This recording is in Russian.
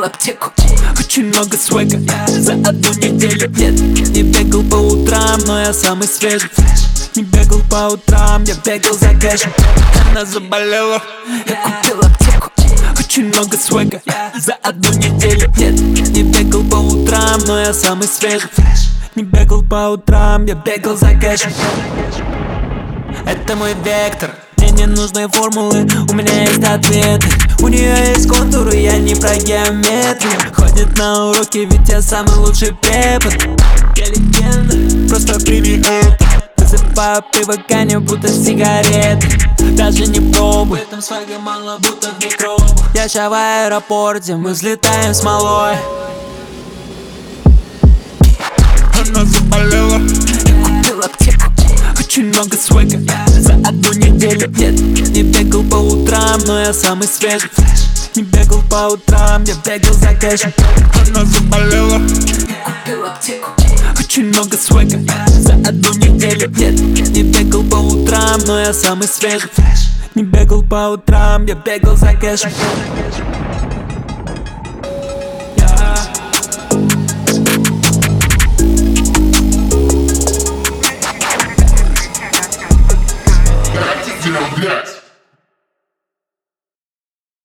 купил аптеку. Очень много свега за одну неделю. Нет, не бегал по утрам, но я самый свежий. Не бегал по утрам, я бегал за кэшем. Она заболела, я купил аптеку. Очень много свега за одну неделю. Нет, не бегал по утрам, но я самый свежий. Не бегал по утрам, я бегал за кэшем. Это мой вектор, мне не нужны формулы, у меня есть ответы. У нее есть контуры, я не про геометрию. Ходит на уроки, ведь я самый лучший препод. Я легенда, просто прими это. Высыпаю пиво, каню, будто сигареты. Даже не пробуй, в этом свага мало, будто в микробах. Я ща в аэропорте, мы взлетаем с малой. Она заболела, я купил аптеку. Очень много свега за одну неделю. Нет, не бегал по утрам, но я самый свежий. Не бегал по утрам, я бегал за кэшем. Она заболела, я купил аптеку. Очень много свега за одну неделю. Нет, не бегал по утрам, но я самый свежий. Не бегал по утрам, я бегал за кэшем.